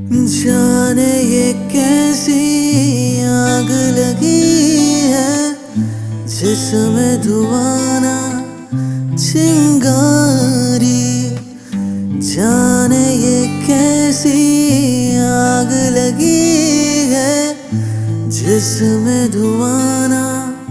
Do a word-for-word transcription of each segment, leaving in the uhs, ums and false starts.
जाने ये कैसी आग लगी है जिसमें धुआं ना चिंगारी। जाने ये कैसी आग लगी है जिसमें धुआं ना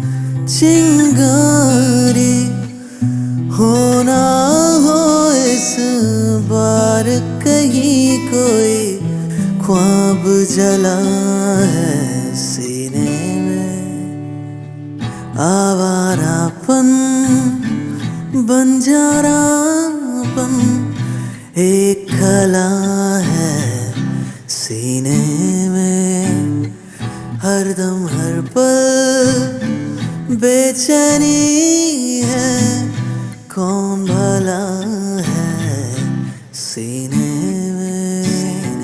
चिंगारी। होना हो इस बार कहीं कोई ख्वाब जला है सीने में। आवारापन बंजारापन एक कला है सीने में। हरदम हर पल बेचैनी है, कौन भला है सीने में।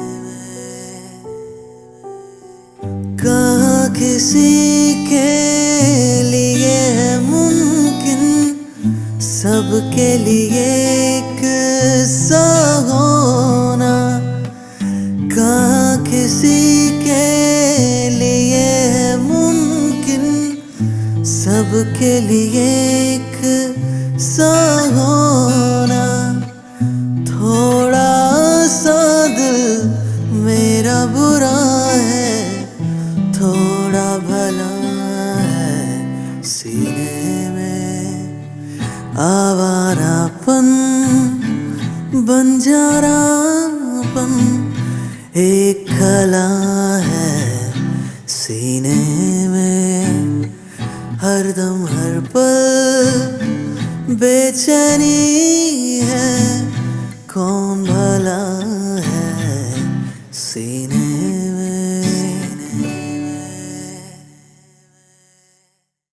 कहाँ किसी के लिए है मुमकिन सबके लिए एक सा होना। कहाँ किसी के लिए है मुमकिन सबके लिए एक सा होना। थोड़ा सा दिल मेरा बुरा है, थोड़ा भला है सीने में। आवारापन बंजारापन एक कला है सीने में। हरदम हर पल बेचैनी है, कौन भला है सीने